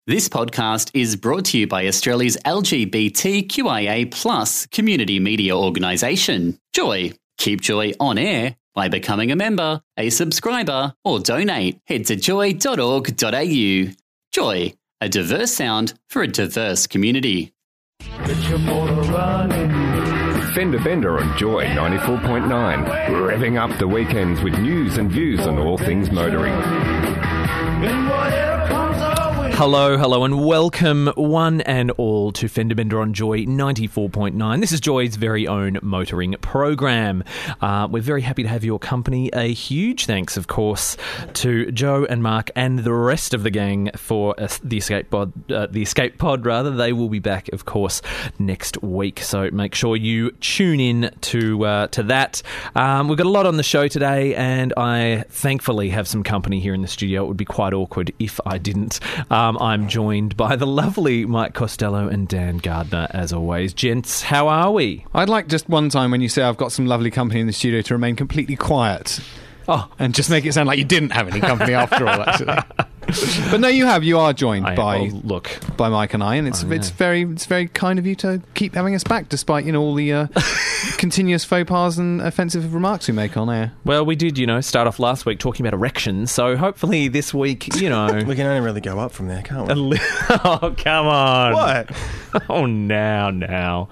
This podcast is brought to you by Australia's LGBTQIA+ community media organisation, Joy. Keep Joy on air by becoming a member, a subscriber, or donate. Head to joy.org.au. Joy, a diverse sound for a diverse community. Fender Bender on Joy 94.9, revving up the weekends with news and views on all things motoring. Hello, and welcome one and all to Fender Bender on Joy 94.9. This is Joy's very own motoring program. We're very happy to have your company. A huge thanks, of course, to Joe and Mark and the rest of the gang for the Escape Pod. They will be back, of course, next week. So make sure you tune in to that. We've got a lot on the show today, and I thankfully have some company here in the studio. It would be quite awkward if I didn't. I'm joined by the lovely Mike Costello and Dan Gardner, as always. Gents, how are we? I'd like just one time when you say I've got some lovely company in the studio to remain completely quiet. Oh, and just make it sound like you didn't have any company after all, actually. But no, you have. You are joined by Mike and I, and it's very kind of you to keep having us back, despite all the continuous faux pas and offensive remarks we make on air. Well, we did, start off last week talking about erections, so hopefully this week, we can only really go up from there, can't we? Oh, come on! What? Oh, now.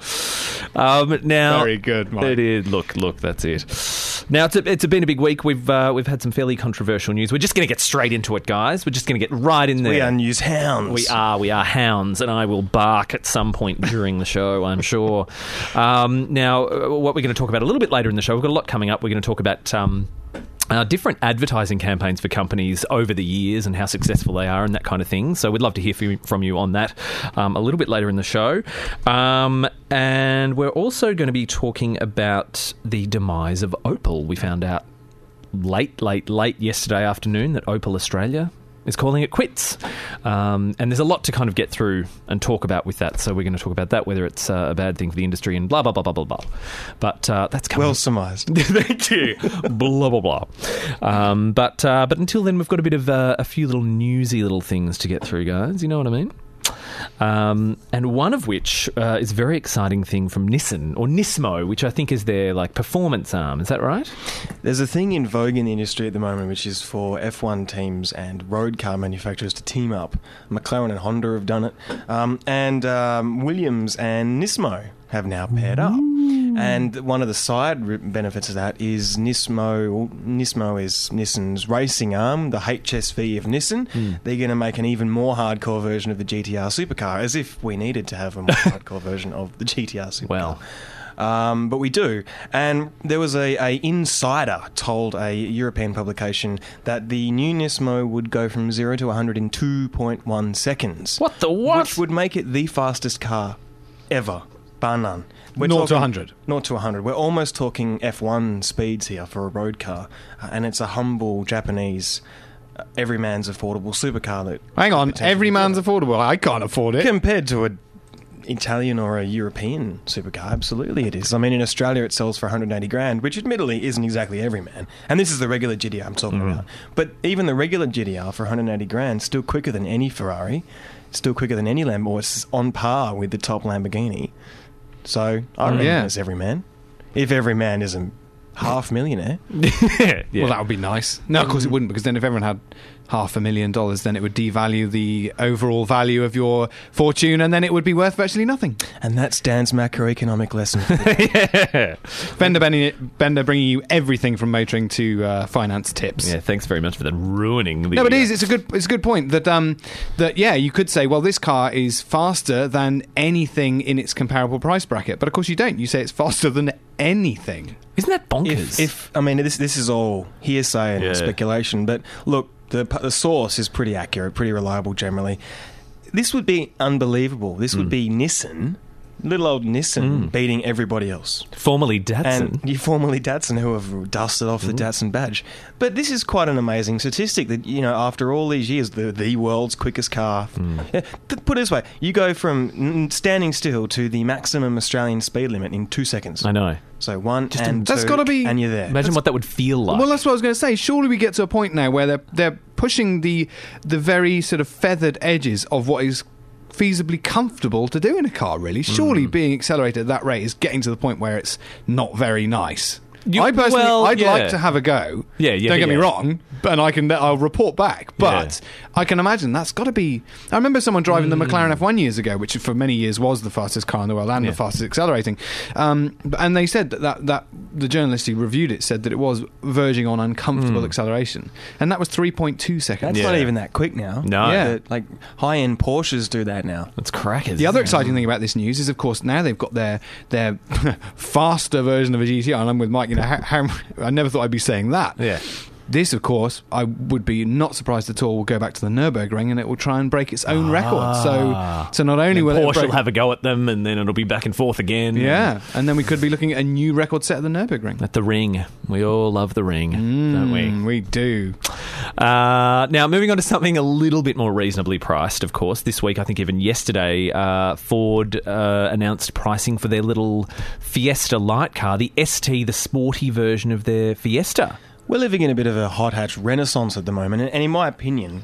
Very good, Mike. It is. Look, that's it. Now it's been a big week. We've had some fairly controversial news. We're just going to get straight into it, guys. We're just going to get right in there. We are news hounds. We are hounds, and I will bark at some point during the show, I'm sure. Now, what we're going to talk about a little bit later in the show, we've got a lot coming up. We're going to talk about different advertising campaigns for companies over the years and how successful they are and that kind of thing. So we'd love to hear from you on that a little bit later in the show. And we're also going to be talking about the demise of Opel. We found out late yesterday afternoon that Opel Australia is calling it quits. And there's a lot to kind of get through and talk about with that. So we're going to talk about that, whether it's a bad thing for the industry and blah, blah, blah, blah, blah, blah. But that's coming. Well surmised. Thank you. Blah, blah, blah. But until then, we've got a bit of a few little newsy little things to get through, guys. You know what I mean? And one of which is a very exciting thing from Nissan, or Nismo, which I think is their performance arm. Is that right? There's a thing in vogue in the industry at the moment, which is for F1 teams and road car manufacturers to team up. McLaren and Honda have done it, and Williams and Nismo have now paired up. And one of the side benefits of that is Nismo is Nissan's racing arm, the HSV of Nissan. They're going to make an even more hardcore version of the GTR supercar, as if we needed to have a more hardcore version of the GTR supercar. Well. But we do. And there was a insider told a European publication that the new Nismo would go from 0 to 100 in 2.1 seconds. What the what? Which would make it the fastest car ever, bar none. 0 to 100. 0 to 100. We're almost talking F1 speeds here for a road car. And it's a humble Japanese, every man's affordable supercar. That Hang on, every man's affordable. I can't afford it. Compared to an Italian or a European supercar, absolutely it is. I mean, in Australia it sells for 180 grand, which admittedly isn't exactly every man. And this is the regular GTR I'm talking about. But even the regular GTR for 180 grand, still quicker than any Ferrari, still quicker than any Lambo. It's on par with the top Lamborghini. So I reckon it's every man. If every man isn't half millionaire. Yeah. Well, that would be nice. No, of course it wouldn't, because then if everyone had $500,000, then it would devalue the overall value of your fortune, and then it would be worth virtually nothing. And that's Dan's macroeconomic lesson. Yeah. Bender bringing you everything from motoring to finance tips. Yeah, thanks very much for that ruining the... No, but it is. It's a good point that you could say, well, this car is faster than anything in its comparable price bracket, but of course you don't. You say it's faster than anything. Isn't that bonkers? This is all hearsay and speculation, but look, the source is pretty accurate, pretty reliable generally. This would be unbelievable. This would be Nissan, little old Nissan, beating everybody else. Formerly Datsun. And formerly Datsun, who have dusted off the Datsun badge. But this is quite an amazing statistic that, after all these years, the world's quickest car. Put it this way, you go from standing still to the maximum Australian speed limit in 2 seconds. I know. So one that's got to be, and you're there. Imagine what that would feel like. Well, that's what I was going to say. Surely we get to a point now where they're pushing the very sort of feathered edges of what is feasibly comfortable to do in a car, really. Surely being accelerated at that rate is getting to the point where it's not very nice. I'd like to have a go. Yeah, don't get me wrong, and I'll report back. But I can imagine that's got to be. I remember someone driving the McLaren F1 years ago, which for many years was the fastest car in the world and the fastest accelerating. And they said that the journalist who reviewed it said that it was verging on uncomfortable acceleration, and that was 3.2 seconds. That's not even that quick now. No, like high-end Porsches do that now. That's crackers. The other exciting thing about this news is, of course, now they've got their faster version of a GTR, and I'm with Mike. How I never thought I'd be saying that. Yeah. This, of course, I would be not surprised at all, will go back to the Nürburgring and it will try and break its own record. So not only will Porsche will have a go at them, and then it'll be back and forth again. Yeah, and then we could be looking at a new record set at the Nürburgring. At the Ring. We all love the Ring, don't we? We do. Now, moving on to something a little bit more reasonably priced, of course. This week, I think even yesterday, Ford announced pricing for their little Fiesta light car, the ST, the sporty version of their Fiesta. We're living in a bit of a hot hatch renaissance at the moment, and in my opinion,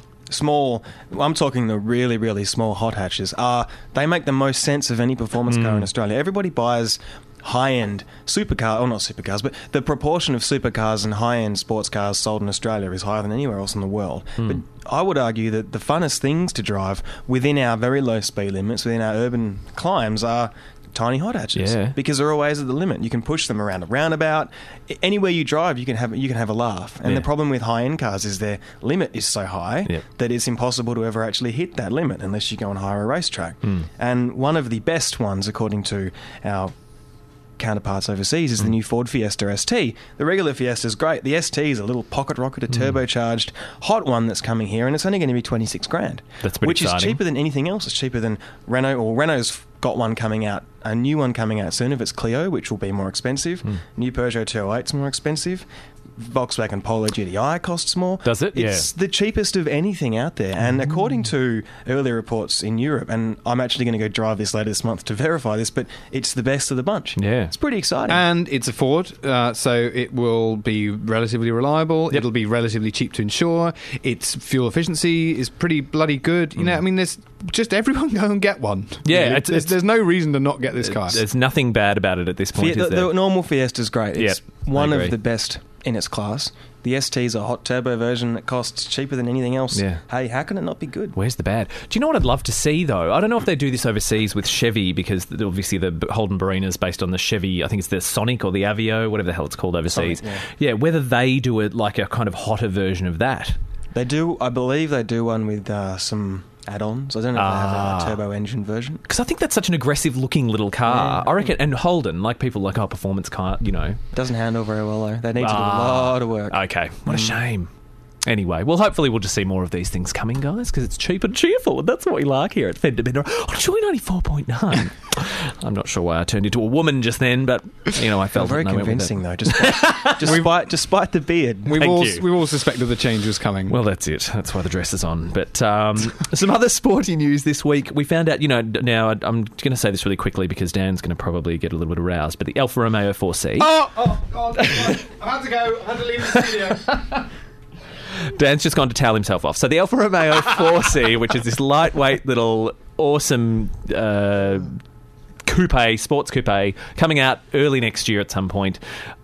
I'm talking the really, really small hot hatches, they make the most sense of any performance car in Australia. Everybody buys high-end supercar, or not supercars, but the proportion of supercars and high-end sports cars sold in Australia is higher than anywhere else in the world. But I would argue that the funnest things to drive within our very low speed limits, within our urban climes, are tiny hot hatches, because they're always at the limit. You can push them around a roundabout. Anywhere you drive, you can have a laugh. And the problem with high-end cars is their limit is so high that it's impossible to ever actually hit that limit unless you go and hire a racetrack. And one of the best ones, according to our counterparts overseas, is the new Ford Fiesta ST. The regular Fiesta is great. The ST is a little pocket rocket, a turbocharged hot one that's coming here, and it's only going to be $26,000. That's pretty exciting. Which is cheaper than anything else. It's cheaper than Renault, or Renault's got one coming out, a new one coming out soon of its Clio, which will be more expensive. New Peugeot 208's more expensive. Volkswagen Polo GTI costs more. Does it? It's the cheapest of anything out there. And according to earlier reports in Europe, and I'm actually going to go drive this later this month to verify this, but it's the best of the bunch. Yeah. It's pretty exciting. And it's a Ford, so it will be relatively reliable. It'll be relatively cheap to insure. Its fuel efficiency is pretty bloody good. You know, I mean, there's just everyone go and get one. Yeah. There's no reason to not get this car. There's nothing bad about it at this point, is there? The normal Fiesta's great. It's one of the best in its class. The ST's a hot turbo version that costs cheaper than anything else. Yeah. Hey, how can it not be good? Where's the bad? Do you know what I'd love to see, though? I don't know if they do this overseas with Chevy, because obviously the Holden Barina is based on the Chevy, I think it's the Sonic or the Aveo, whatever the hell it's called overseas. Sonic, yeah, whether they do it like a kind of hotter version of that. They do, I believe they do one with some add-ons. I don't know if they have a turbo engine version. Because I think that's such an aggressive-looking little car. I reckon, and Holden, like people like, performance car, you know. Doesn't handle very well, though. They need to do a lot of work. Okay, what a shame. Anyway, well, hopefully we'll just see more of these things coming, guys, because it's cheap and cheerful, and that's what we like here at Fender Bender on Joy 94.9. I'm not sure why I turned into a woman just then, but, you know, I felt very convincing, though, despite the beard. We've all suspected the change was coming. Well, that's it. That's why the dress is on. But some other sporty news this week. We found out, you know, now I'm going to say this really quickly because Dan's going to probably get a little bit aroused, but the Alfa Romeo 4C... Oh, God. I had to go. I had to leave the studio. Dan's just gone to towel himself off. So the Alfa Romeo 4C, which is this lightweight little awesome sports coupe, coming out early next year at some point.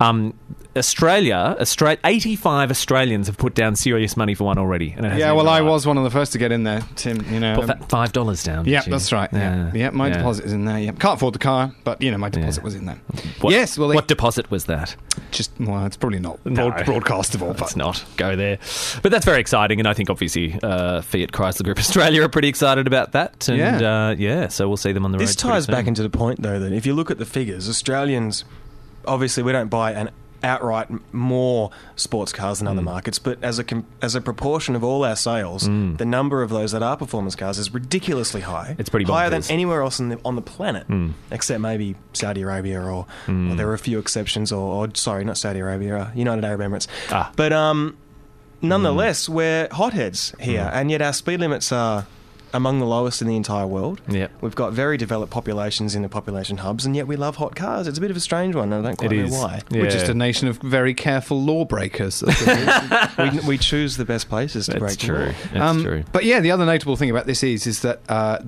85 Australians have put down serious money for one already. And I was one of the first to get in there, Tim. You know, put that $5 down. Yeah, that's right. Yeah, my deposit is in there. Yeah, can't afford the car, but you know, my deposit was in there. What deposit was that? It's probably not broadcastable. But it's not. Go there. But that's very exciting, and I think obviously Fiat Chrysler Group Australia are pretty excited about that. And so we'll see them on the road. This ties back into the point, though, that if you look at the figures, Australians, obviously we don't buy an outright more sports cars than other markets, but as a proportion of all our sales, the number of those that are performance cars is ridiculously high. It's pretty higher than anywhere else on the planet, except maybe Saudi Arabia or there are a few exceptions, or sorry, not Saudi Arabia, United Arab Emirates. But nonetheless, we're hotheads here, and yet our speed limits are among the lowest in the entire world. Yep. We've got very developed populations in the population hubs, and yet we love hot cars. It's a bit of a strange one. I don't quite know why. Yeah. We're just a nation of very careful lawbreakers. we choose the best places to break the law. That's true. But yeah, the other notable thing about this is that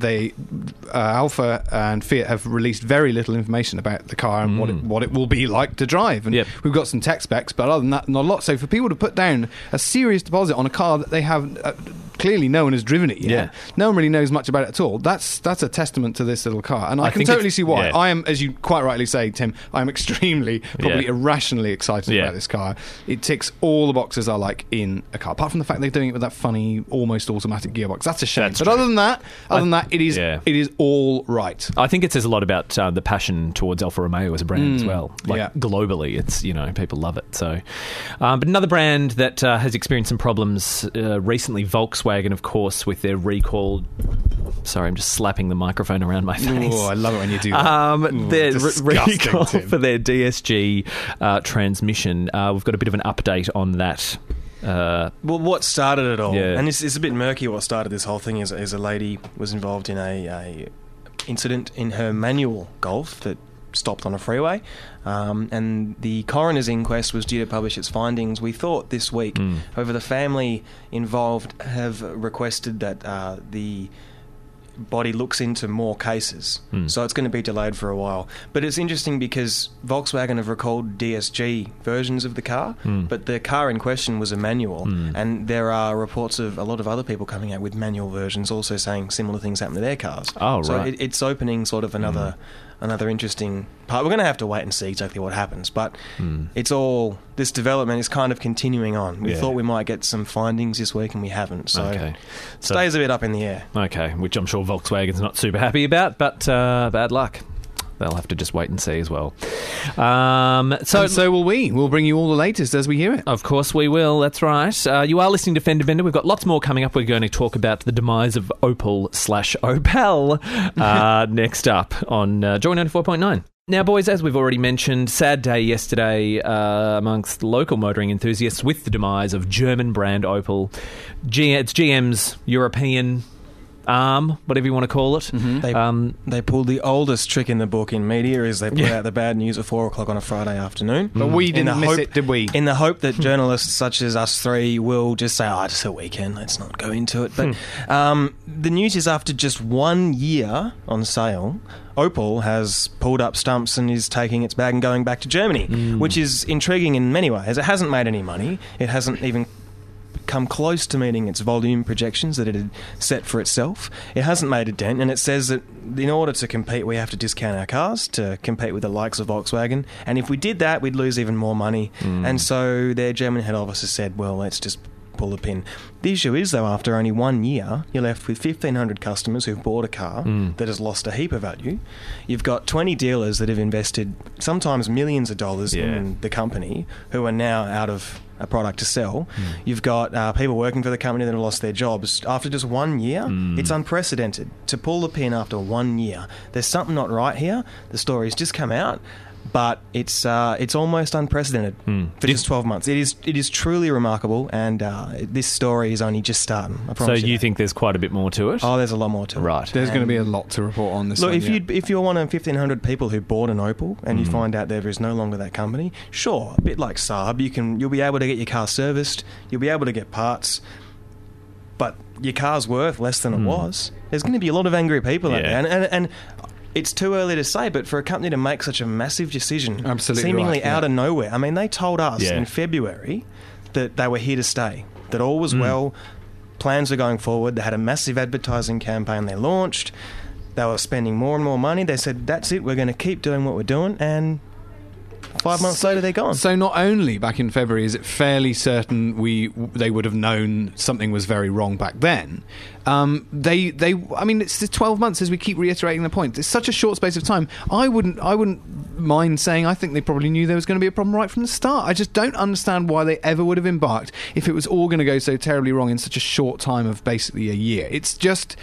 Alfa and Fiat have released very little information about the car and what it will be like to drive. And we've got some tech specs, but other than that, not a lot. So for people to put down a serious deposit on a car that they have clearly no one has driven it yet, no one really knows much about it at all, that's a testament to this little car. And I can totally see why. I am, as you quite rightly say, Tim, I am extremely, probably irrationally excited about this car. It ticks all the boxes I like in a car, apart from the fact they're doing it with that funny, almost automatic gearbox. That's a shame. But other than that, it is all right. I think it says a lot about the passion towards Alfa Romeo as a brand as well. Globally, it's, people love it. So, but another brand that has experienced some problems recently, Volkswagen, of course, with their recall. Sorry, I'm just slapping the microphone around my face. Oh, I love it when you do that. Their recall for their DSG transmission. We've got a bit of an update on that. Well, what started it all, and it's a bit murky. What started this whole thing is a lady was involved in a incident in her manual Golf that stopped on a freeway, and the coroner's inquest was due to publish its findings, we thought, this week. However, the family involved have requested that the body looks into more cases, so it's going to be delayed for a while. But it's interesting because Volkswagen have recalled DSG versions of the car, but the car in question was a manual, and there are reports of a lot of other people coming out with manual versions also saying similar things happen to their cars. So it's opening sort of another interesting part. We're going to have to wait and see exactly what happens, but it's all, this development is kind of continuing on. We thought we might get some findings this week and we haven't, so it stays a bit up in the air. Okay, which I'm sure Volkswagen's not super happy about, but bad luck. They'll have to just wait and see as well. So will we. We'll bring you all the latest as we hear it. Of course we will, that's right. You are listening to Fender Bender. We've got lots more coming up. We're going to talk about the demise of Opel/Opel next up on Joy 94.9. Now, boys, as we've already mentioned, sad day yesterday amongst local motoring enthusiasts with the demise of German brand Opel. It's GM's European arm, whatever you want to call it. They pulled the oldest trick in the book in media, is they put out the bad news at 4 o'clock on a Friday afternoon. But we didn't miss it, did we? In the hope that journalists such as us three will just say, just a weekend, let's not go into it. But the news is, after just 1 year on sale, Opel has pulled up stumps and is taking its bag and going back to Germany, which is intriguing in many ways. It hasn't made any money. It hasn't even come close to meeting its volume projections that it had set for itself. It hasn't made a dent, and it says that in order to compete, we have to discount our cars to compete with the likes of Volkswagen, and if we did that, we'd lose even more money. And so their German head office has said, well, let's just pull the pin. The issue is, though, after only 1 year, you're left with 1,500 customers who've bought a car that has lost a heap of value. You've got 20 dealers that have invested sometimes millions of dollars in the company who are now out of a product to sell. You've got people working for the company that have lost their jobs. After just 1 year, it's unprecedented. To pull the pin after 1 year, there's something not right here. The story's just come out, but it's almost unprecedented for just 12 months. It is truly remarkable, and this story is only just starting. I promise you think there's quite a bit more to it? Oh, there's a lot more to it. Right. There's going to be a lot to report on this. Look, if you're one of 1,500 people who bought an Opel and you find out there is no longer that company, sure, a bit like Saab, you'll be able to get your car serviced, you'll be able to get parts, but your car's worth less than it was. There's going to be a lot of angry people out there, and it's too early to say, but for a company to make such a massive decision, seemingly out of nowhere. I mean, they told us in February that they were here to stay, that all was well, plans were going forward. They had a massive advertising campaign they launched. They were spending more and more money. They said, that's it, we're going to keep doing what we're doing, and 5 months later, they're gone. So not only back in February is it fairly certain they would have known something was very wrong back then. I mean, it's 12 months, as we keep reiterating the point. It's such a short space of time. I wouldn't mind saying I think they probably knew there was going to be a problem right from the start. I just don't understand why they ever would have embarked if it was all going to go so terribly wrong in such a short time of basically a year. It's just,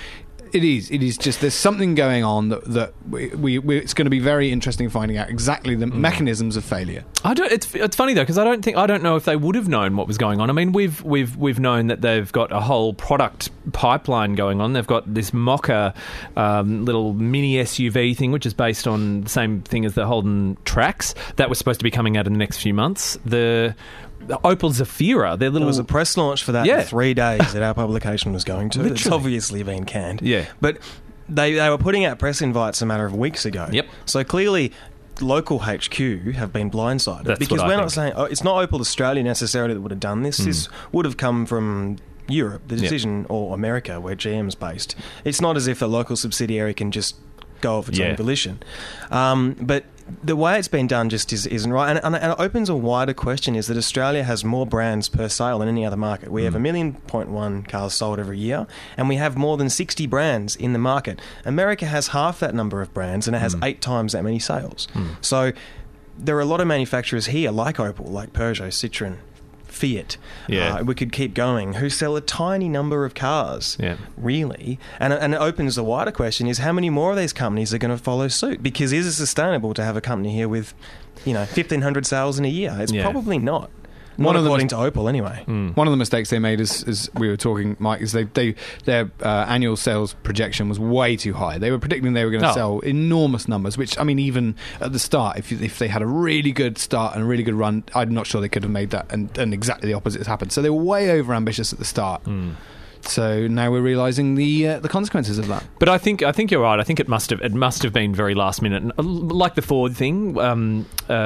It is just there's something going on that it's going to be very interesting finding out exactly the mechanisms of failure. It's funny though, because I don't know if they would have known what was going on. I mean, we've known that they've got a whole product pipeline going on. They've got this Mocha little mini SUV thing, which is based on the same thing as the Holden Trax that was supposed to be coming out in the next few months. The Opel Zafira, their little... There was a press launch for that in 3 days that our publication was going to. It's obviously been canned. Yeah. But they were putting out press invites a matter of weeks ago. Yep. So clearly local HQ have been blindsided. That's because what we're I not saying... it's not Opel Australia necessarily that would have done this. This would have come from Europe, the decision, or America, where GM's based. It's not as if the local subsidiary can just go off its own volition. But the way it's been done just isn't right. And it opens a wider question, is that Australia has more brands per sale than any other market. We have 1.1 million cars sold every year, and we have more than 60 brands in the market. America has half that number of brands, and it has 8 times that many sales. So there are a lot of manufacturers here, like Opel, like Peugeot, Citroën, Fiat, we could keep going, who sell a tiny number of cars, really. And it opens a wider question, is how many more of these companies are going to follow suit? Because is it sustainable to have a company here with, 1,500 sales in a year? It's probably not. Not according to Opel, anyway. One of the mistakes they made, as we were talking, Mike, is their annual sales projection was way too high. They were predicting they were going to sell enormous numbers, which, I mean, even at the start, if they had a really good start and a really good run, I'm not sure they could have made that, and exactly the opposite has happened. So they were way over ambitious at the start. So now we're realising the consequences of that. But I think you're right. I think it must have been very last minute, like the Ford thing. Bob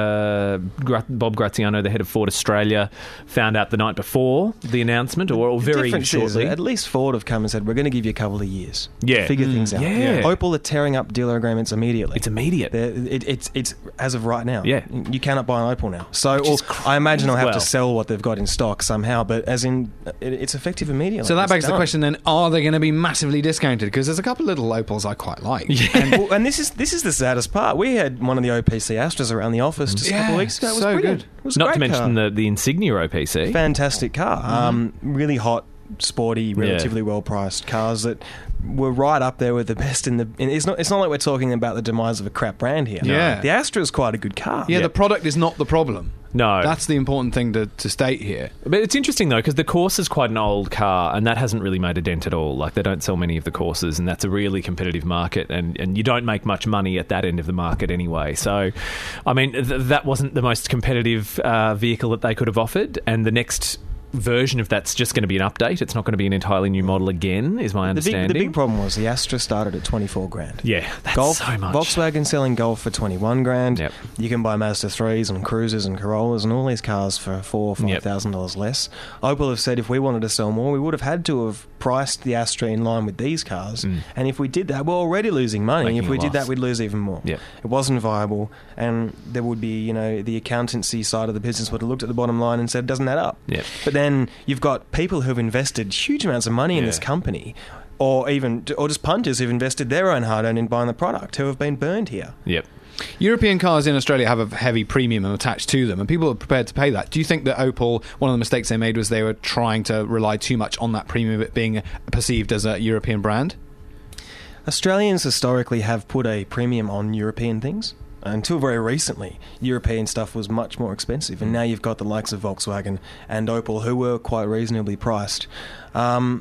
Graziano, the head of Ford Australia, found out the night before the announcement, or very shortly. At least Ford have come and said, we're going to give you a couple of years to Yeah. figure things out. Yeah. Opel are tearing up dealer agreements immediately. It's immediate. It's as of right now. Yeah. You cannot buy an Opel now. So I imagine they'll have to sell what they've got in stock somehow, but as in, it's effective immediately. So that begs the question then, are they going to be massively discounted? Because there's a couple of little Opels I quite like. Yeah. And this is the saddest part. We had one of the OPC Astras around the office just a couple of weeks ago. It was so brilliant. good. It was a Not great to mention car. the Insignia OPC. Fantastic car. Really hot, sporty, relatively well-priced cars that were right up there with the best in the... It's not like we're talking about the demise of a crap brand here. Yeah. The Astra is quite a good car. Yeah, the product is not the problem. No. That's the important thing to state here. But it's interesting, though, because the Corsa is quite an old car, and that hasn't really made a dent at all. Like, they don't sell many of the Corsas, and that's a really competitive market, and you don't make much money at that end of the market anyway. So, I mean, that wasn't the most competitive vehicle that they could have offered, and the next version of that's just going to be an update. It's not going to be an entirely new model again, is my understanding. The big problem was the Astra started at 24 grand. Yeah, that's Golf, so much. Volkswagen selling Golf for 21 grand. Yep. You can buy Mazda 3s and Cruisers and Corollas and all these cars for $4,000 or $5,000 less. Opel have said if we wanted to sell more, we would have had to have priced the Astra in line with these cars. And if we did that, we're already losing money. Making if we a did loss. that, we'd lose even more. Yep. It wasn't viable, and there would be, the accountancy side of the business would have looked at the bottom line and said, doesn't that up? Yep. But then you've got people who've invested huge amounts of money in this company, or just punters who've invested their own hard-earned in buying the product, who have been burned here. Yep. European cars in Australia have a heavy premium attached to them, and people are prepared to pay that. Do you think that Opel, one of the mistakes they made was they were trying to rely too much on that premium, it being perceived as a European brand? Australians historically have put a premium on European things. Until very recently, European stuff was much more expensive, and now you've got the likes of Volkswagen and Opel, who were quite reasonably priced. But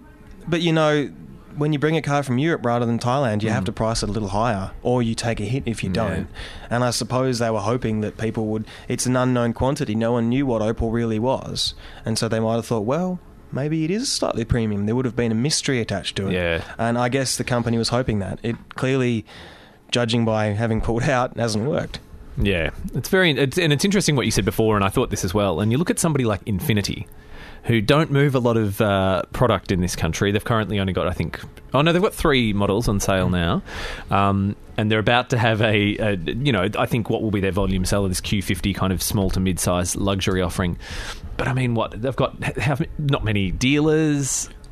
when you bring a car from Europe rather than Thailand, you have to price it a little higher, or you take a hit if you don't. And I suppose they were hoping that people would... It's an unknown quantity. No one knew what Opel really was. And so they might have thought, well, maybe it is slightly premium. There would have been a mystery attached to it. Yeah. And I guess the company was hoping that. It clearly, judging by having pulled out, hasn't worked. Yeah. It's interesting what you said before, and I thought this as well. And you look at somebody like Infiniti, who don't move a lot of product in this country. They've currently only got, they've got 3 models on sale now. And they're about to have I think what will be their volume seller, this Q50 kind of small to mid-size luxury offering. But I mean, they've got not many dealers.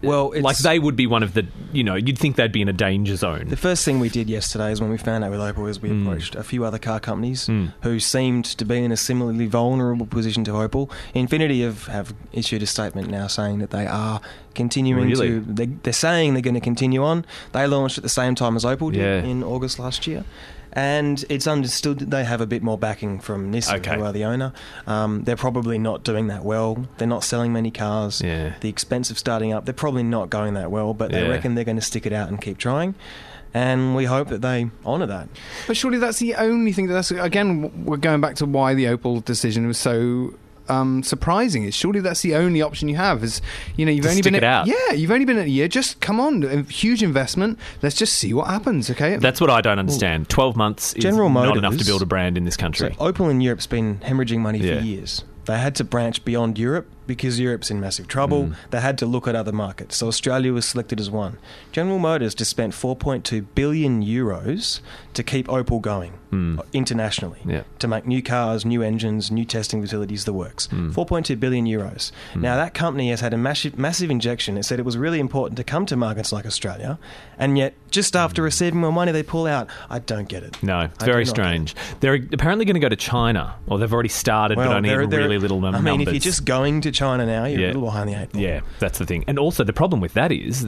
Well, like they would be one of the, you'd think they'd be in a danger zone. The first thing we did yesterday is when we found out with Opel is we approached a few other car companies who seemed to be in a similarly vulnerable position to Opel. Infiniti have issued a statement now saying that they are continuing they're saying they're going to continue on. They launched at the same time as Opel did in August last year. And it's understood that they have a bit more backing from Nissan, who are the owner. They're probably not doing that well. They're not selling many cars. Yeah. The expense of starting up, they're probably not going that well, but they reckon they're going to stick it out and keep trying. And we hope that they honour that. But surely that's the only thing again, we're going back to why the Opel decision was so surprising. Is surely that's the only option you have. Is you've only been you've only been at a year. Just come on, a huge investment. Let's just see what happens. Okay, that's what I don't understand. 12 months is not enough to build a brand in this country. So Opel in Europe's been hemorrhaging money for years. They had to branch beyond Europe because Europe's in massive trouble. They had to look at other markets. So Australia was selected as one. General Motors just spent 4.2 billion euros to keep Opel going internationally, to make new cars, new engines, new testing facilities, the works. 4.2 billion euros. Now, that company has had a massive injection. It said it was really important to come to markets like Australia, and yet just after receiving more money, they pull out. I don't get it. No, it's very strange. They're apparently going to go to China, or they've already started, but only in really little numbers. I mean, if you're just going to China now, you're a little behind the eight ball. Yeah, that's the thing. And also the problem with that is,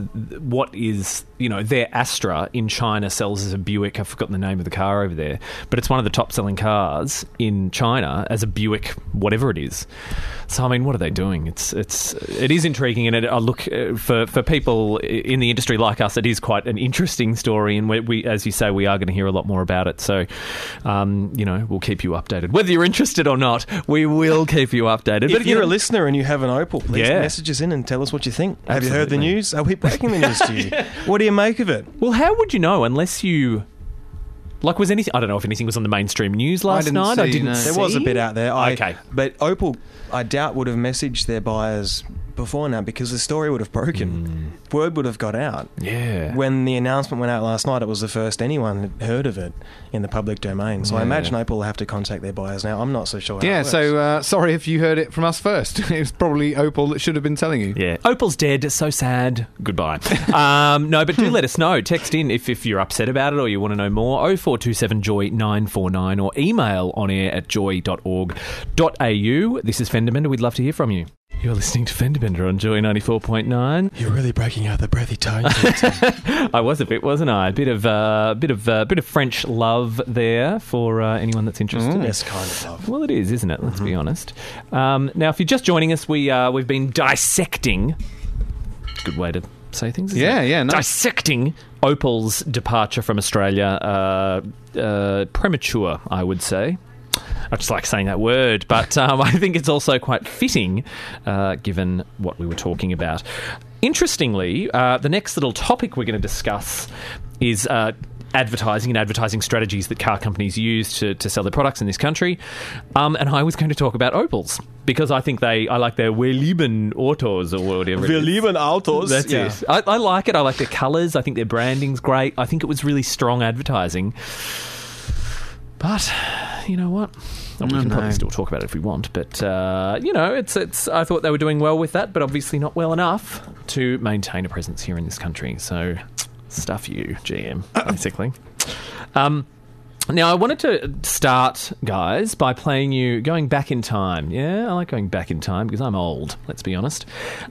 their Astra in China sells as a Buick. I've forgotten the name of the car over there, but it's one of the top-selling cars in China as a Buick, whatever it is. So, I mean, what are they doing? It is intriguing, and for people in the industry like us, it is quite an interesting story, and we, as you say, we are going to hear a lot more about it. So, we'll keep you updated. Whether you're interested or not, we will keep you updated. If you're a listener and you have an Opel, please message us in and tell us what you think. Absolutely. Have you heard the news? Are we breaking the news to you? What do you make of it? Well, how would you know unless you... was anything... I don't know if anything was on the mainstream news last night. I didn't see. There was a bit out there. But Opel, I doubt, would have messaged their buyers before now because the story would have broken. Word would have got out. Yeah. When the announcement went out last night, it was the first anyone had heard of it in the public domain. So I imagine Opel will have to contact their buyers now. I'm not so sure how it works. So sorry if you heard it from us first. It was probably Opel that should have been telling you. Yeah. Opel's dead. So sad. Goodbye. No, but do let us know. Text in if you're upset about it or you want to know more. 0427 Joy 949 or email onair@joy.org.au. This is Fender Bender. We'd love to hear from you. You're listening to Fender Bender on Joy 94.9. You're really breaking out the breathy tones. I was a bit, wasn't I? A bit of French love there for anyone that's interested. Yes, kind of love. Well, it is, isn't it? Let's be honest. Now, if you're just joining us, we've been dissecting. Good way to say things. Isn't it? Dissecting Opel's departure from Australia. Premature, I would say. I just like saying that word, but I think it's also quite fitting given what we were talking about. Interestingly, the next little topic we're going to discuss is advertising and advertising strategies that car companies use to sell their products in this country. And I was going to talk about Opels because I think I like their Wir lieben Autos or whatever. Wir lieben Autos. That's it. I like it. I like their colours. I think their branding's great. I think it was really strong advertising. But you know what? We can probably still talk about it if we want. But it's. I thought they were doing well with that, but obviously not well enough to maintain a presence here in this country. So stuff you, GM, basically. Now, I wanted to start, guys, by playing you going back in time. Yeah, I like going back in time because I'm old. Let's be honest.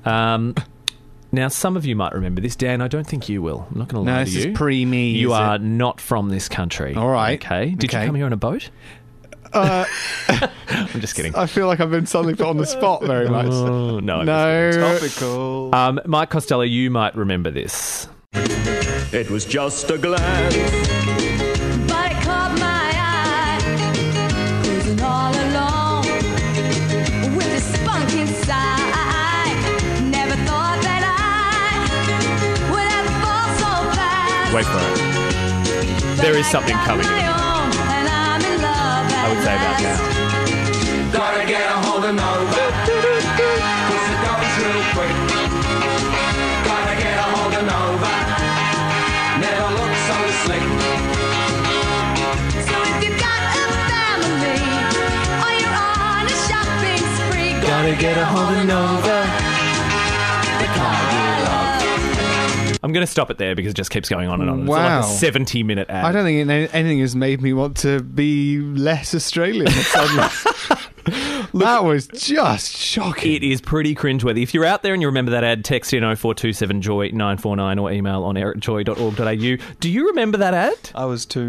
Now, some of you might remember this. Dan, I don't think you will. I'm not going to lie to you. No, this is pre-me. You are not from this country. All right. Okay. Did you come here on a boat? I'm just kidding. I feel like I've been suddenly put on the spot very much. Oh, no. Topical. Mike Costello, you might remember this. It was just a glance, but it caught my eye, cruising all alone with a spunk inside. Never thought that I would have fall so fast. Wait for it. There is something coming. I would say about now. gotta get a hold of Nova, 'cause it goes real quick. Gotta get a hold of Nova, never look so slick. So if you've got a family or you're on a shopping spree, Gotta get a hold of Nova, the car you love. I'm going to stop it there because it just keeps going on and on. Wow. It's like a 70-minute ad. I don't think anything has made me want to be less Australian suddenly. That was just shocking. It is pretty cringeworthy. If you're out there and you remember that ad, text in 0427-JOY-949 or email on air@joy.org.au. Do you remember that ad? I was too.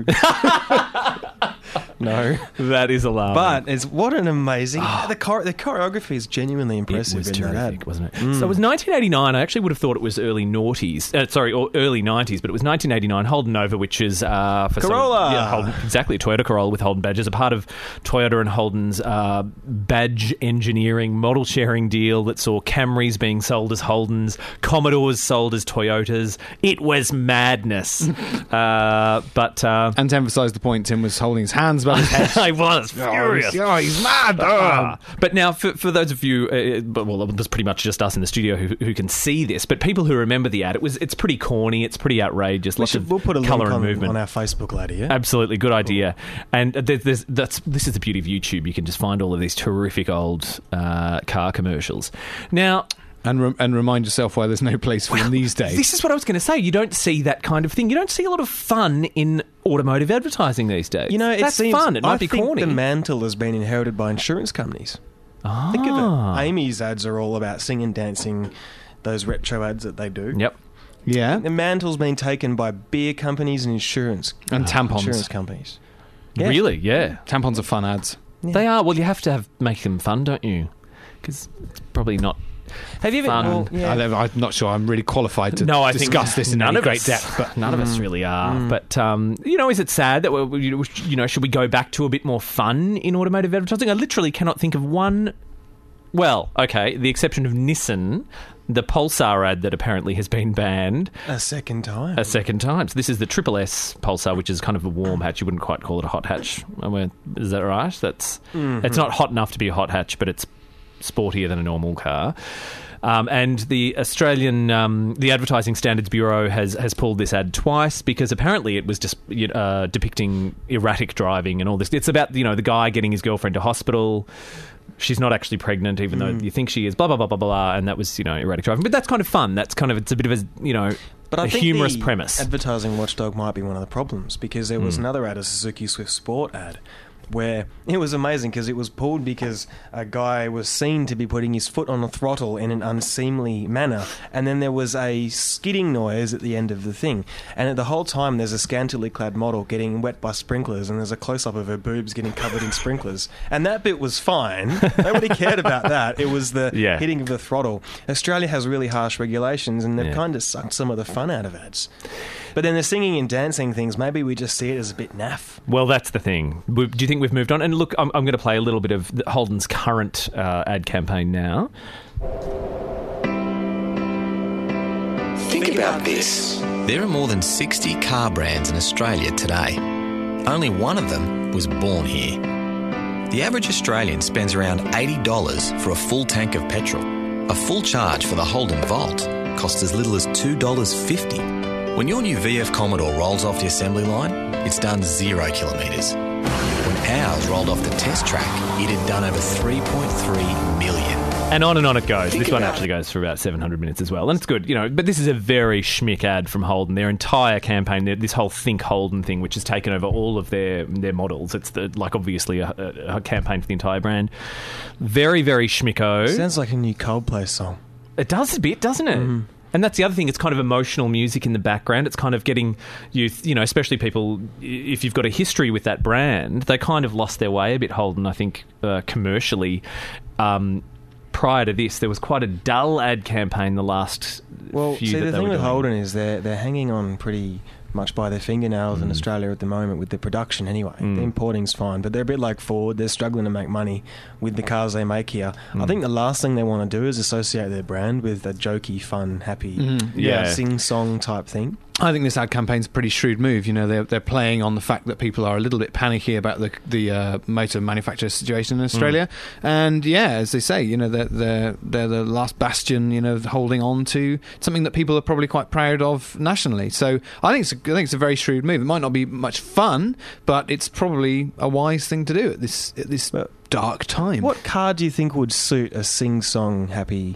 No. That is alarming. But what an amazing... The choreography is genuinely impressive. It was in terrific, that ad. wasn't it? So it was 1989. I actually would have thought it was early noughties. Or early 90s, but it was 1989. Holden Nova, which is... for Corolla! Holden, exactly, Toyota Corolla with Holden badges, a part of Toyota and Holden's badge engineering model sharing deal that saw Camrys being sold as Holdens, Commodores sold as Toyotas. It was madness. And to emphasise the point, Tim was holding his hands above his head. I was furious. He's mad. But now, for those of you, it was pretty much just us in the studio who can see this. But people who remember the ad, it's pretty corny. It's pretty outrageous. We'll put a link colour and movement on our Facebook, laddie. Yeah? Absolutely, good idea. And this is the beauty of YouTube. You can just find all of these terrific old car commercials. Now. And remind yourself why there's no place for them these days. This is what I was going to say. You don't see that kind of thing. You don't see a lot of fun in automotive advertising these days. That's fun. It might be corny. The mantle has been inherited by insurance companies. Think of it. Amy's ads are all about singing, dancing, those retro ads that they do. Yep. Yeah. The mantle's been taken by beer companies and insurance companies. Yeah. Really? Yeah. Tampons are fun ads. Yeah. They are. Well, you have to make them fun, don't you? Because it's probably not. Have you ever? Well, yeah. I'm not sure I'm really qualified to discuss this in any great depth, but none of us really are. But is it sad that should we go back to a bit more fun in automotive advertising? I literally cannot think of one. Well, okay, the exception of Nissan, the Pulsar ad that apparently has been banned a second time. So this is the Triple S Pulsar, which is kind of a warm hatch. You wouldn't quite call it a hot hatch. Is that right? It's not hot enough to be a hot hatch, but it's sportier than a normal car. And the Australian the Advertising Standards Bureau has pulled this ad twice because apparently it was just depicting erratic driving and all this. It's about the guy getting his girlfriend to hospital. She's not actually pregnant, even though you think she is. Blah blah blah blah blah. And that was erratic driving. But that's kind of fun. It's a bit of a humorous premise. Advertising watchdog might be one of the problems because there was another ad, a Suzuki Swift Sport ad, where it was amazing because it was pulled because a guy was seen to be putting his foot on the throttle in an unseemly manner, and then there was a skidding noise at the end of the thing, and the whole time there's a scantily clad model getting wet by sprinklers, and there's a close-up of her boobs getting covered in sprinklers, and that bit was fine. Nobody cared about that. It was the hitting of the throttle. Australia has really harsh regulations, and they've kind of sucked some of the fun out of ads. But then the singing and dancing things, maybe we just see it as a bit naff. Well, that's the thing. Do you think we've moved on? And look, I'm going to play a little bit of Holden's current ad campaign now. Think about this. There are more than 60 car brands in Australia today. Only one of them was born here. The average Australian spends around $80 for a full tank of petrol. A full charge for the Holden Volt costs as little as $2.50. When your new VF Commodore rolls off the assembly line, it's done 0 kilometres. When ours rolled off the test track, it had done over 3.3 million. And on it goes. This one actually goes for about 700 minutes as well. And it's good, but this is a very schmick ad from Holden. Their entire campaign, this whole Think Holden thing, which has taken over all of their models. It's obviously a campaign for the entire brand. Very, very schmicko. Sounds like a new Coldplay song. It does a bit, doesn't it? Mm. And that's the other thing. It's kind of emotional music in the background. It's kind of getting youth, especially people, if you've got a history with that brand, they kind of lost their way a bit, Holden, I think, commercially. Prior to this, there was quite a dull ad campaign the last few the thing with doing. Holden is they're hanging on pretty much by their fingernails in Australia at the moment with the production anyway. The importing's fine, but they're a bit like Ford. They're struggling to make money with the cars they make here. I think the last thing they want to do is associate their brand with a jokey, fun, happy, sing-song type thing. I think this ad campaign's a pretty shrewd move. They're playing on the fact that people are a little bit panicky about the motor manufacturer situation in Australia, and as they say, they're the last bastion, holding on to something that people are probably quite proud of nationally. So I think it's a very shrewd move. It might not be much fun, but it's probably a wise thing to do at this dark time. What car do you think would suit a sing-song happy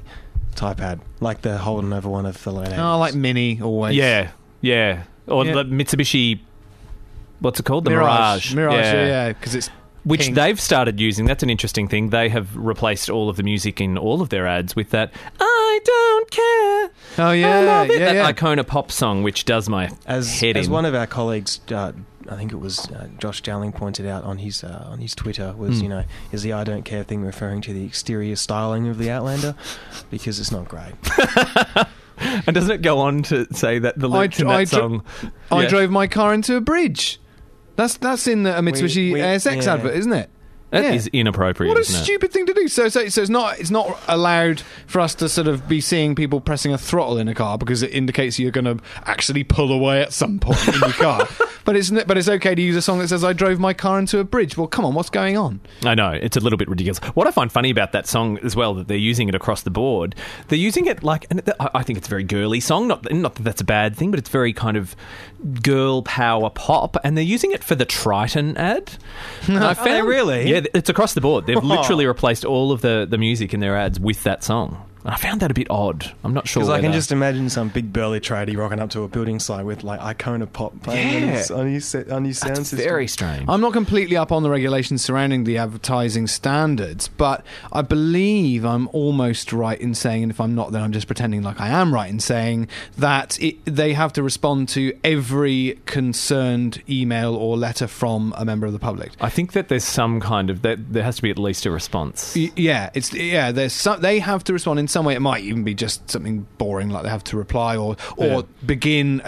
type ad, like the Holden Nova one of the late 80s. Oh, like Mini, always. Yeah. Or the Mitsubishi, what's it called? The Mirage. Yeah, because it's which pink. They've started using. That's an interesting thing. They have replaced all of the music in all of their ads with that I don't care. Oh, yeah. I love it. Yeah, that Icona pop song, which does my head in. As one of our colleagues, I think it was Josh Dowling, pointed out on his Twitter, was, is the I don't care thing referring to the exterior styling of the Outlander? Because it's not great. And doesn't it go on to say that the lyrics in that song... I drove my car into a bridge. That's in the Mitsubishi ASX advert, isn't it? That is inappropriate. What a isn't it? stupid thing to do. So it's not allowed for us to sort of be seeing people pressing a throttle in a car because it indicates you're going to actually pull away at some point in your car. But it's okay to use a song that says I drove my car into a bridge. Well, come on, what's going on? I know, it's a little bit ridiculous. What I find funny about that song as well, that they're using it across the board, they're using it like, and I think it's a very girly song, not that that's a bad thing, but it's very kind of girl power pop, and they're using it for the Triton ad. Really? Yeah, it's across the board. They've literally replaced all of the music in their ads with that song. I found that a bit odd. I'm not sure. Because I can just imagine some big burly tradie rocking up to a building site with like Icona pop playing on his sound system. Very strange. I'm not completely up on the regulations surrounding the advertising standards, but I believe I'm almost right in saying, and if I'm not, then I'm just pretending like I am right in saying that they have to respond to every concerned email or letter from a member of the public. I think that there's some kind of there has to be at least a response. They have to respond in some way. It might even be just something boring, like they have to reply or begin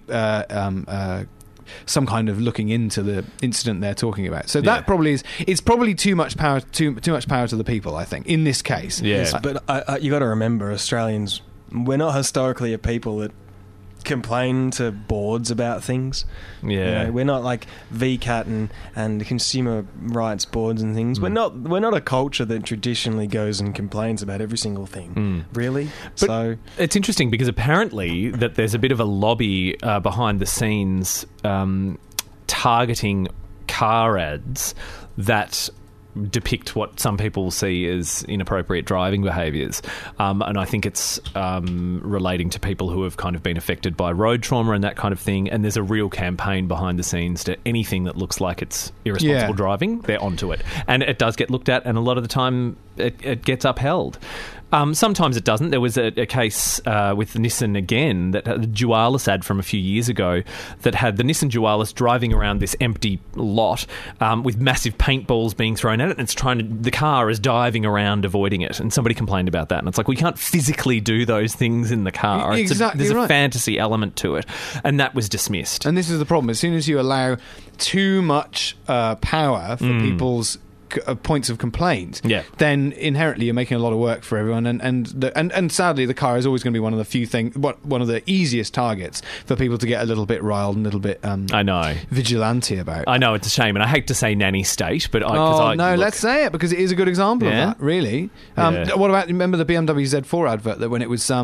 some kind of looking into the incident they're talking about. So that probably is. It's probably too much power. Too much power to the people, I think, in this case. Yeah, yes, but you got to remember, Australians, we're not historically a people that complain to boards about things. Yeah, we're not like VCAT and consumer rights boards and things. We're not a culture that traditionally goes and complains about every single thing. Really. But so it's interesting because apparently that there's a bit of a lobby behind the scenes targeting car ads that depict what some people see as inappropriate driving behaviours. And I think it's relating to people who have kind of been affected by road trauma and that kind of thing. And there's a real campaign behind the scenes to anything that looks like it's irresponsible driving, they're onto it. And it does get looked at, and a lot of the time it gets upheld. Sometimes it doesn't. There was a case with Nissan again that had a Dualis ad from a few years ago that had the Nissan Dualis driving around this empty lot with massive paintballs being thrown at it, and the car is diving around avoiding it, and somebody complained about that. And it's like, we can't physically do those things in the car. Exactly, there's a fantasy element to it, and that was dismissed. And this is the problem. As soon as you allow too much power for people's points of complaint, then inherently you're making a lot of work for everyone, and sadly the car is always going to be one of the few things, one of the easiest targets for people to get a little bit riled and a little bit vigilante about. I know, it's a shame, and I hate to say nanny state, but let's say it, because it is a good example of that, really. What about, remember the BMW Z4 advert, that when it was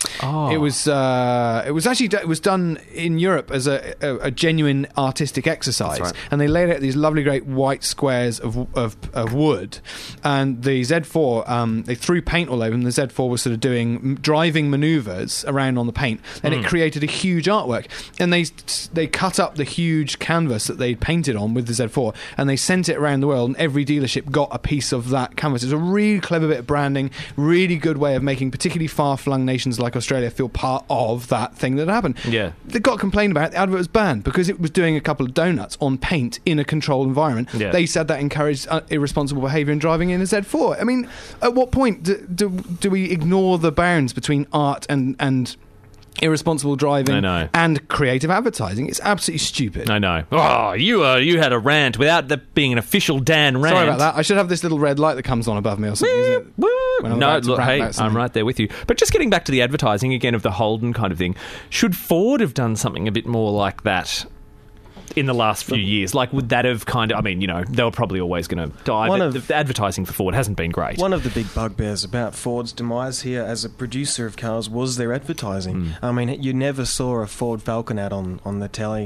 it was done in Europe as a genuine artistic exercise, and they laid out these lovely great white squares of wood, and the Z4 they threw paint all over them. The Z4 was sort of doing driving maneuvers around on the paint, and it created a huge artwork, and they cut up the huge canvas that they'd painted on with the Z4, and they sent it around the world, and every dealership got a piece of that canvas. It's a really clever bit of branding, really good way of making particularly far-flung nations like Australia feel part of that thing that happened. They got complained about it. The advert was banned because it was doing a couple of donuts on paint in a controlled environment. They said that encouraged irresponsible behaviour in driving in a Z4. I mean, at what point do we ignore the bounds between art and irresponsible driving and creative advertising? It's absolutely stupid. I know. Oh, you had a rant without that being an official Dan rant. Sorry about that. I should have this little red light that comes on above me or something. No, look, hey, I'm right there with you. But just getting back to the advertising again of the Holden kind of thing, should Ford have done something a bit more like that in the last few years? Like, would that have kind of... I mean, they were probably always going to die, but the advertising for Ford hasn't been great. One of the big bugbears about Ford's demise here as a producer of cars was their advertising. I mean, you never saw a Ford Falcon ad on the telly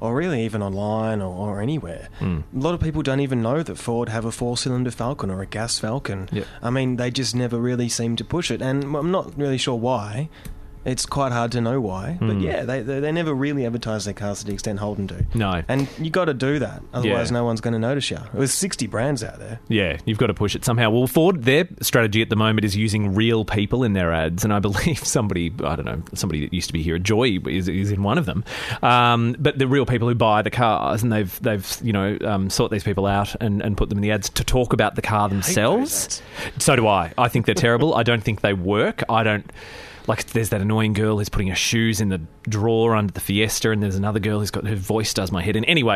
or really even online or anywhere. A lot of people don't even know that Ford have a 4-cylinder Falcon or a gas Falcon. Yep. I mean, they just never really seem to push it, and I'm not really sure why. It's quite hard to know why, but yeah, they never really advertise their cars to the extent Holden do. No. And you got to do that, otherwise no one's going to notice you. There's 60 brands out there. Yeah, you've got to push it somehow. Well, Ford, their strategy at the moment is using real people in their ads, and I believe somebody that used to be here, Joy, is in one of them. But the real people who buy the cars, and they've sought these people out and put them in the ads to talk about the car themselves. So do I. I think they're terrible. I don't think they work. Like, there's that annoying girl who's putting her shoes in the drawer under the Fiesta, and there's another girl who's got her voice does my head in. Anyway,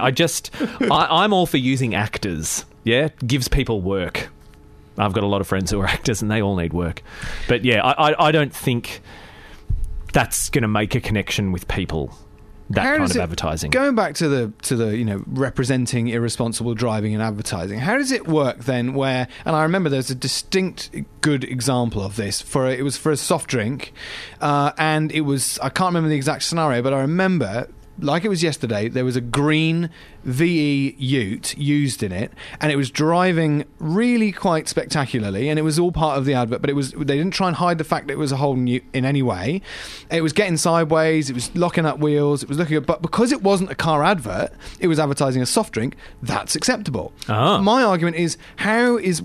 I'm all for using actors. Yeah, gives people work. I've got a lot of friends who are actors, and they all need work. But yeah, I don't think that's going to make a connection with people. That kind of advertising. Going back to the representing irresponsible driving in advertising, how does it work then? And I remember there's a distinct good example of this. It was for a soft drink, and it was, I can't remember the exact scenario, but I remember, like it was yesterday, there was a green VE Ute used in it, and it was driving really quite spectacularly, and it was all part of the advert, but they didn't try and hide the fact that it was a Holden Ute in any way. It was getting sideways, it was locking up wheels, it was looking good, but because it wasn't a car advert, it was advertising a soft drink, that's acceptable. My argument is, how is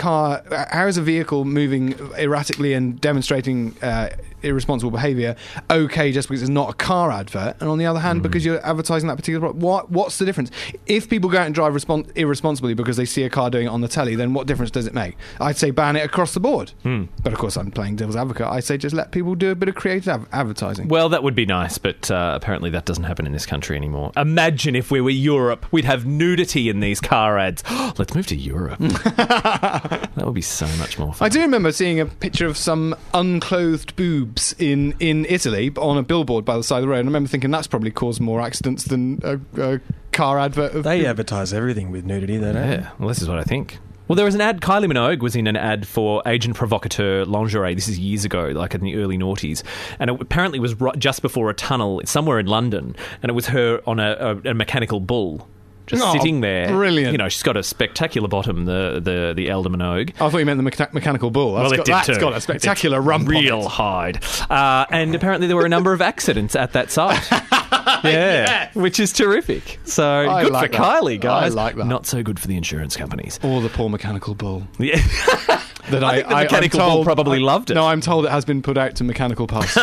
a vehicle moving erratically and demonstrating irresponsible behaviour okay just because it's not a car advert, and on the other hand because you're advertising that particular product? What's the difference? If people go out and drive irresponsibly because they see a car doing it on the telly, then what difference does it make? I'd say ban it across the board. But of course I'm playing devil's advocate. I say just let people do a bit of creative advertising. Well, that would be nice, but apparently that doesn't happen in this country anymore. Imagine if we were Europe, we'd have nudity in these car ads. Let's move to Europe. That would be so much more fun. I do remember seeing a picture of some unclothed boobs in Italy on a billboard by the side of the road, and I remember thinking that's probably caused more accidents than a car advert. They advertise everything with nudity, don't they? Yeah, well, this is what I think. Well, there was an ad. Kylie Minogue was in an ad for Agent Provocateur lingerie. This is years ago, like in the early noughties. And it apparently was just before a tunnel somewhere in London. And it was her on a mechanical bull. Just sitting there. Brilliant. You know, she's got a spectacular bottom, the Elder Minogue. I thought you meant the mechanical bull. That's got a spectacular rump on it. Real hide. And apparently there were a number of accidents at that site. Yeah, which is terrific. So good for Kylie, guys. I like that. Not so good for the insurance companies. Or the poor mechanical bull. Yeah. That I think the mechanical bull probably loved it. No, I'm told it has been put out to mechanical parts.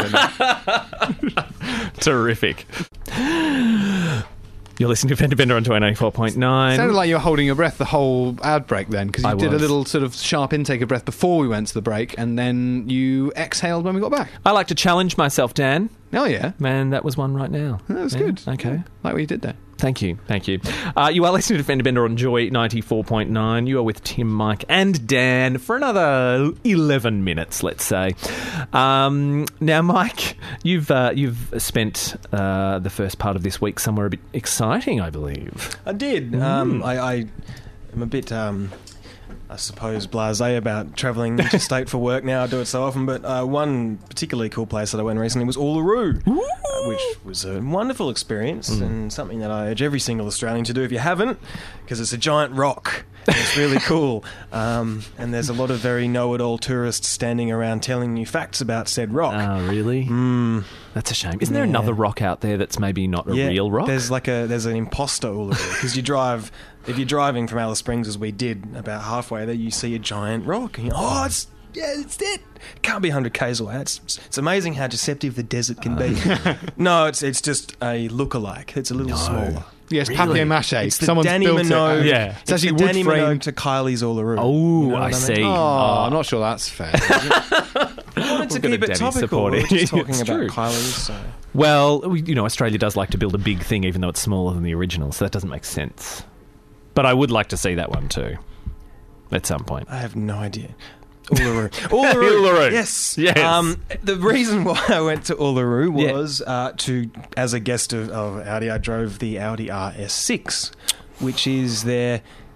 Terrific. You're listening to Fender Bender on 94.9. Sounded like you were holding your breath the whole ad break then, because you did a little sort of sharp intake of breath before we went to the break, and then you exhaled when we got back. I like to challenge myself, Dan. Oh, yeah? Man, that was one right now. That was good. Okay. Like what you did there. Thank you. You are listening to Fender Bender on Joy 94.9. You are with Tim, Mike and Dan for another 11 minutes, let's say. Now, Mike, you've spent the first part of this week somewhere a bit exciting, I believe. I did. I am a bit... I suppose blasé about travelling interstate for work now. I do it so often, but one particularly cool place that I went recently was Uluru, which was a wonderful experience and something that I urge every single Australian to do if you haven't, because it's a giant rock. It's really cool, and there's a lot of very know-it-all tourists standing around telling you facts about said rock. Oh, really? That's a shame. Isn't there another rock out there that's maybe not a real rock? There's an imposter Uluru, because if you're driving from Alice Springs, as we did, about halfway there, you see a giant rock. And it's it. It can't be 100 k's away. It's amazing how deceptive the desert can be. No, it's just a lookalike. It's a little smaller. Yes, really? Papier-mâché. It's the Danny Minogue. Yeah. It's actually the Danny Minogue to Kylie's Uluru. Oh, you know I see. I'm not sure that's fair. I wanted to keep it topical. We're just talking about Kylie's. So. Well, Australia does like to build a big thing, even though it's smaller than the original, so that doesn't make sense. But I would like to see that one too, at some point. I have no idea. Uluru. Yes. The reason why I went to Uluru was as a guest of Audi, I drove the Audi RS6, which is their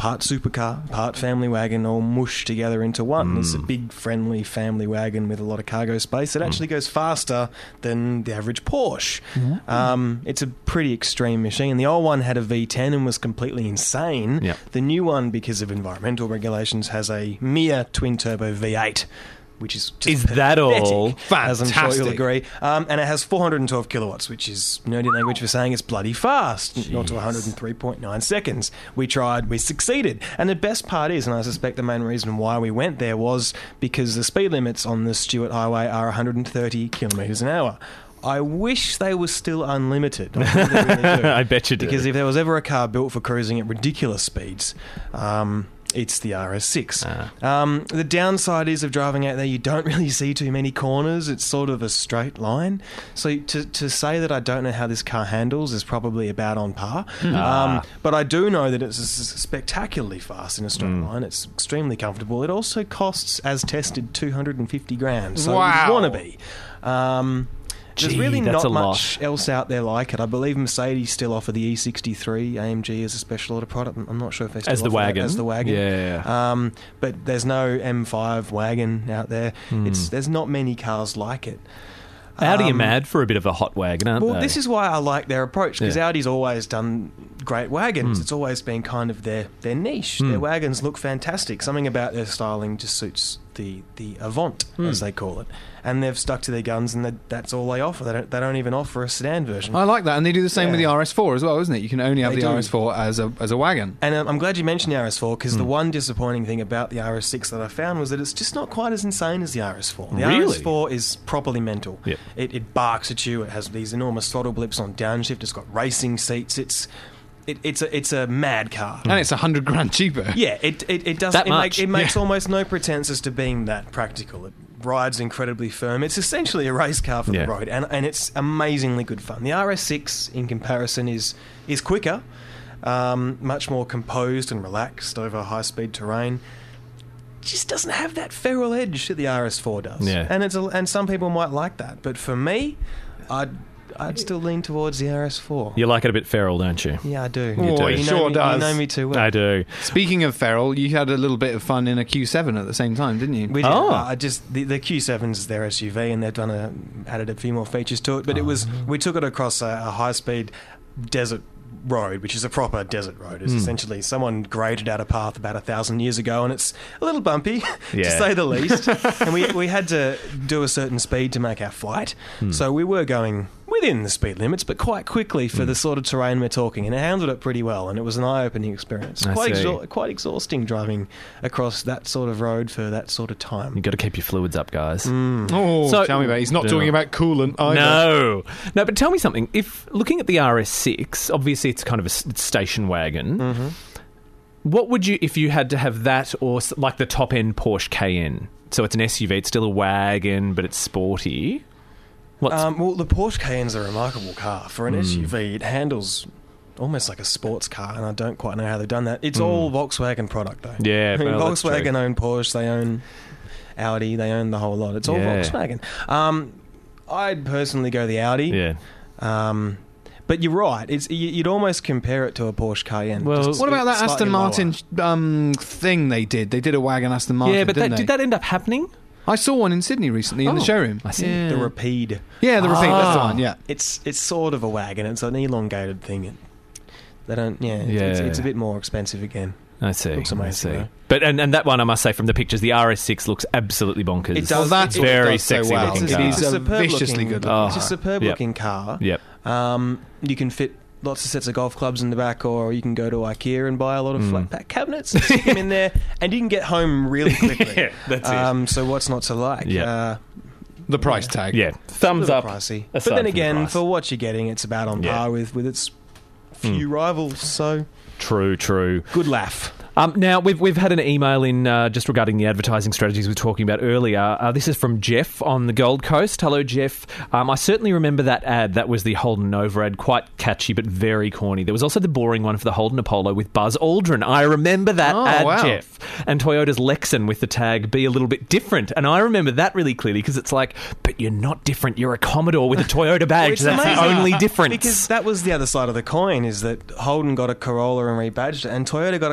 part supercar, part family wagon, all mushed together into one. It's a big, friendly family wagon with a lot of cargo space. It actually goes faster than the average Porsche. It's a pretty extreme machine. The old one had a V10 and was completely insane. Yep. The new one, because of environmental regulations, has a mere twin-turbo V8. Which is just that all? as I'm sure Fantastic. you'll agree. And it has 412 kilowatts, which is nerdy language for saying it's bloody fast. Not to 103.9 seconds. We tried, we succeeded. And the best part is, and I suspect the main reason why we went there was because the speed limits on the Stuart Highway are 130 kilometres an hour. I wish they were still unlimited. I really do. I bet you do. Because if there was ever a car built for cruising at ridiculous speeds, it's the RS6. The downside is of driving out there, you don't really see too many corners. It's sort of a straight line. So to say that I don't know how this car handles is probably about on par. But I do know that it's spectacularally fast in a straight line. It's extremely comfortable. It also costs, as tested, 250 grand. So Wow. it would want to be. There's really that's not a much else out there like it. I believe Mercedes still offer the E63 AMG as a special order product. I'm not sure if they still As the offer that wagon. as the wagon. Yeah. But there's no M5 wagon out there. There's not many cars like it. Audi are mad for a bit of a hot wagon, aren't Well, they? this is why I like their approach, because Yeah. Audi's always done great wagons. It's always been kind of their niche. Their wagons look fantastic. Something about their styling just suits the Avant, as they call it. And they've stuck to their guns, and that's all they offer. They don't even offer a sedan version. I like that, and they do the same with the Yeah. RS4 as well, isn't it? You can only have They the do. RS4 as a wagon. And I'm glad you mentioned the RS4, because the one disappointing thing about the RS6 that I found was that it's just not quite as insane as the RS4. The Really? RS4 is properly mental. Yep. It barks at you. It has these enormous throttle blips on downshift. It's got racing seats. It's a mad car. And it's 100 grand cheaper. Yeah, it does. That much? It makes almost no pretense as to being that practical. It rides incredibly firm. It's essentially a race car for Yeah. the road, and it's amazingly good fun. The RS6, in comparison, is quicker, much more composed and relaxed over high-speed terrain. Just doesn't have that feral edge that the RS4 does. Yeah. And some people might like that, but for me, I'd still lean towards the RS4. You like it a bit feral, don't you? Yeah, I do. Oh, do. it You know sure me, does. You know me too well. I do. Speaking of feral, you had a little bit of fun in a Q7 at the same time, didn't you? We did. Oh. The Q7's is their SUV, and they've added a few more features to it. But we took it across a high-speed desert road, which is a proper desert road. It's essentially someone graded out a path about 1,000 years ago, and it's a little bumpy, to Yeah. say the least. And we had to do a certain speed to make our flight, so we were going within the speed limits, but quite quickly for the sort of terrain we're talking, and it handled it pretty well, and it was an eye-opening experience. I see. Quite exhausting driving across that sort of road for that sort of time. You've got to keep your fluids up, guys. Oh, So- tell me about it. He's not Yeah. talking about coolant either. No, but tell me something. If looking at the RS6, obviously it's kind of a station wagon. What would you, if you had to have that or like the top end Porsche Cayenne? So it's an SUV. It's still a wagon, but it's sporty. Well, the Porsche Cayenne's a remarkable car. For an SUV, it handles almost like a sports car, and I don't quite know how they've done that. It's all Volkswagen product, though. Yeah, I mean, well, that's Volkswagen true. own Porsche, they own Audi, they own the whole lot. It's all Yeah. Volkswagen. I'd personally go the Audi. Yeah. But you're right. You'd almost compare it to a Porsche Cayenne. Well, just What about that slightly Aston Martin lower. thing they did? They did a wagon Aston Martin, Yeah, but didn't they? did that end up happening? I saw one in Sydney recently in the Oh, showroom. I see. Yeah. The Rapide. Yeah, the Rapide. That's the Ah. one. Yeah. It's sort of a wagon. It's an elongated thing. They don't. Yeah. Yeah. It's a bit more expensive again. I see. Looks I amazing, see. though. But and that one, I must say, from the pictures, the RS6 looks absolutely bonkers. It does. Well, that's what it very does so sexy well. looking It's car. It is a a superb viciously looking, good Oh. It's a superb Yep. looking car. Yep. You can fit lots of sets of golf clubs in the back, or you can go to IKEA and buy a lot of flat pack cabinets and stick them in there, and you can get home really quickly. Yeah, that's it. So what's not to like? Yeah. The price tag. Yeah. Thumbs a up. little pricey. aside But then from the again, price. for what you're getting, it's about on Yeah. par with its few rivals. So True. good laugh. Now, we've had an email in just regarding the advertising strategies we were talking about earlier. This is from Jeff on the Gold Coast. Hello, Jeff. I certainly remember that ad. That was the Holden Nova ad. Quite catchy, but very corny. There was also the boring one for the Holden Apollo with Buzz Aldrin. I remember that ad, wow. Jeff. And Toyota's Lexan with the tag Be a Little Bit Different. And I remember that really clearly because it's like, but you're not different. You're a Commodore with a Toyota badge. It's That's the amazing. only difference. Because that was the other side of the coin, is that Holden got a Corolla and rebadged it, and Toyota got a Commodore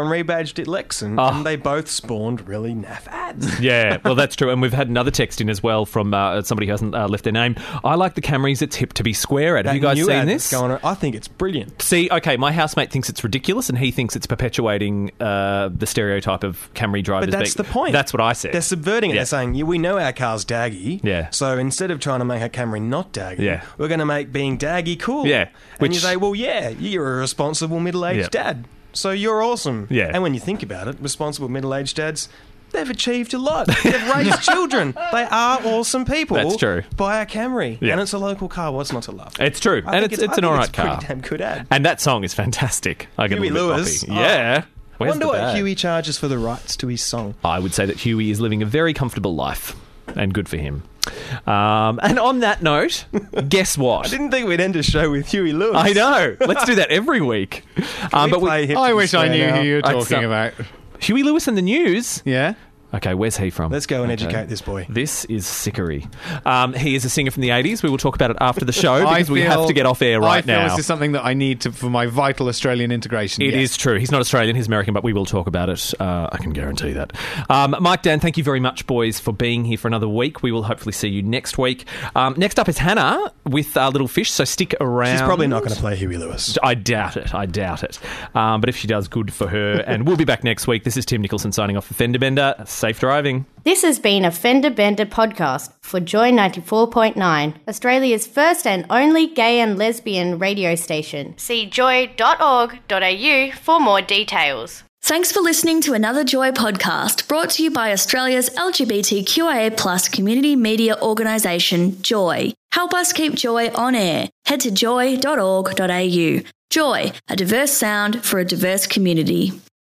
and rebadged it Lex, and they both spawned really naff ads. Yeah, well, that's true. And we've had another text in as well from somebody who hasn't left their name. I like the Camrys, it's hip to be square at. Have you guys seen this? I think it's brilliant. See, okay, my housemate thinks it's ridiculous and he thinks it's perpetuating the stereotype of Camry drivers. But that's the point. That's what I said. They're subverting it. They're saying, we know our car's daggy. Yeah. So instead of trying to make a Camry not daggy, we're going to make being daggy cool. Yeah. And you say, well, yeah, you're a responsible middle-aged dad. So you're awesome. Yeah. And when you think about it, responsible middle-aged dads, they've achieved a lot. They've raised children. They are awesome people. That's true. Buy a Camry. Yeah. And it's a local car. What's not to love? It's true. And it's an all right car. It's a pretty damn good ad. And that song is fantastic. I get Huey a little bit Lewis. boppy. Yeah. I wonder what Huey charges for the rights to his song. I would say that Huey is living a very comfortable life, and good for him. And on that note, guess what? I didn't think we'd end a show with Huey Lewis. I know. Let's do that every week. I wish I knew who you were talking about. Huey Lewis and the News. Yeah. Okay, where's he from? Let's go and educate this boy. This is Sickery. He is a singer from the 80s. We will talk about it after the show because we have to get off air right now. This is something that I need for my vital Australian integration. It is true. He's not Australian, he's American, but we will talk about it. I can guarantee that. Mike, Dan, thank you very much, boys, for being here for another week. We will hopefully see you next week. Next up is Hannah with Little Fish, so stick around. She's probably not going to play Huey Lewis. I doubt it. But if she does, good for her. And we'll be back next week. This is Tim Nicholson signing off for Fender Bender. Safe driving. This has been a Fender Bender podcast for Joy 94.9, Australia's first and only gay and lesbian radio station. See joy.org.au for more details. Thanks for listening to another Joy podcast brought to you by Australia's LGBTQIA+ community media organisation, Joy. Help us keep Joy on air. Head to joy.org.au. Joy, a diverse sound for a diverse community.